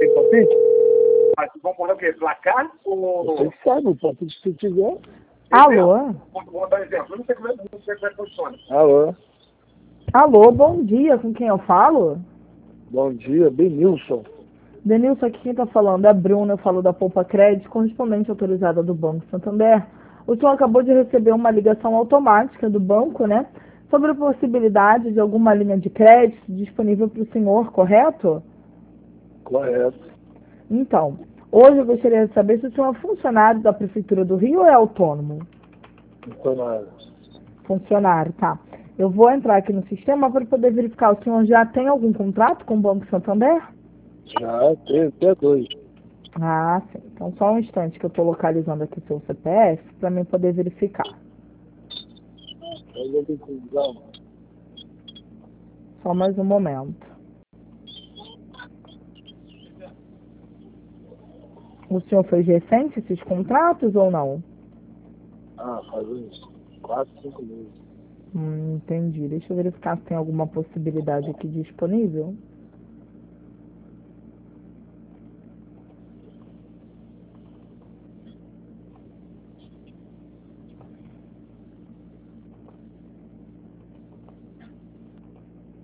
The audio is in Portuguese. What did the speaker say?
tem palpite? Mas vamos correr o quê? Placar ou... Você que sabe, o palpite que você tiver. Alô? Vou dar um exemplo. Eu não sei como é que funciona. Alô? Alô, bom dia, com quem eu falo? Bom dia, Benilson. Denilson, aqui quem tá falando é a Bruna, eu falo da Poupa Crédito, correspondente autorizada do Banco Santander. O senhor acabou de receber uma ligação automática do banco, né? Sobre a possibilidade de alguma linha de crédito disponível para o senhor, correto? Correto. Então, hoje eu gostaria de saber se o senhor é funcionário da Prefeitura do Rio ou é autônomo? Funcionário. Funcionário, tá. Eu vou entrar aqui no sistema para poder verificar. O senhor já tem algum contrato com o Banco Santander? Já tem até 2. Ah, sim. Então, só um instante que eu estou localizando aqui o seu CPF para mim poder verificar. Mas eu tenho que usar. Só mais um momento. O senhor fez recente esses contratos ou não? Faz uns 4, 5 meses. Entendi. Deixa eu verificar se tem alguma possibilidade aqui disponível.